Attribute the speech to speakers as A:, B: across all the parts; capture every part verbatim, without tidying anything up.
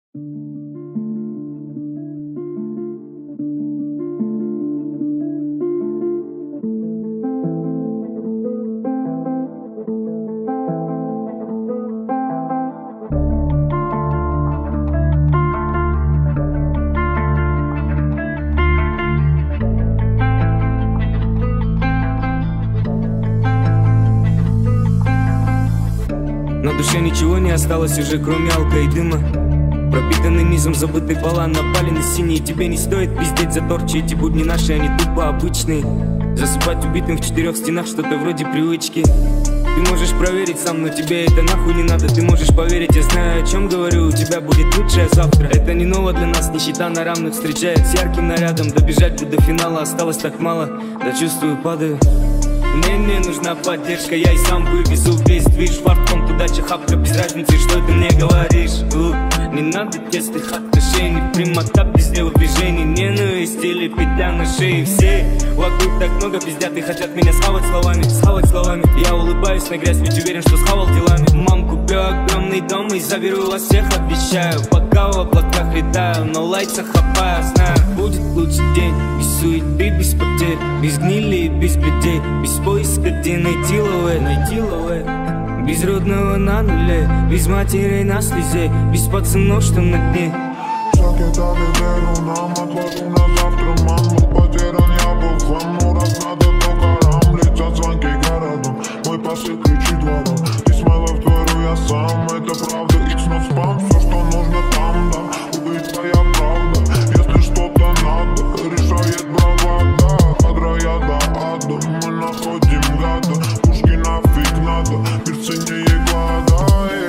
A: На душе ничего не осталось уже, кроме алка и дыма. Пропитанный низом забытый балан, напали на синие. Тебе не стоит пиздеть за торчи, эти будни наши, они тупо обычные. Засыпать убитым в четырех стенах, что-то вроде привычки. Ты можешь проверить сам, но тебе это нахуй не надо. Ты можешь поверить, я знаю, о чем говорю. У тебя будет лучшее завтра. Это не ново для нас, нищета на равных встречает с ярким нарядом. Добежать бы до финала осталось так мало, да чувствую, падаю. Мне не нужна поддержка, я и сам вывезу весь движ. Фартфон, удача, хапка, без разницы, что ты мне говоришь. У, не надо тесных отношений, прямота без левых движений. Ненависть или петля на шее. Все вокруг так много пиздят и хотят меня схавать словами, схавать словами. Я улыбаюсь на грязь, ведь уверен, что схавал делами. Мам, куплю огромный дом и заберу вас всех, обещаю. Пока в облаках летаю, но лайца хапаю, знаю. Будет лучший день, без суеты, без потерь, без гнили и без людей, без поиска, где найти лове, найти лове. Без родного на нуле, без матерей на слезе, без пацанов, что на дне.
B: Шаг я дали веру нам, отложу на завтра, маму. Потерян я был в хлам, ну раз надо, то карам. Летят звонки городом, мой посыл ключи двором. Исмайлов творю я сам, это правда, икс но спам. Все, что нужно там, да, убить твоя правда. Если что-то надо, решает бравада. Кадра я до ада, мы находим гада. Пушки нафиг надо, мир ценнее глада.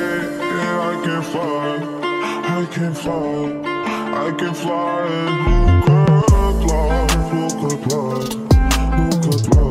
B: I can fly, I can fly, I can fly and look at life, look at life, look at life.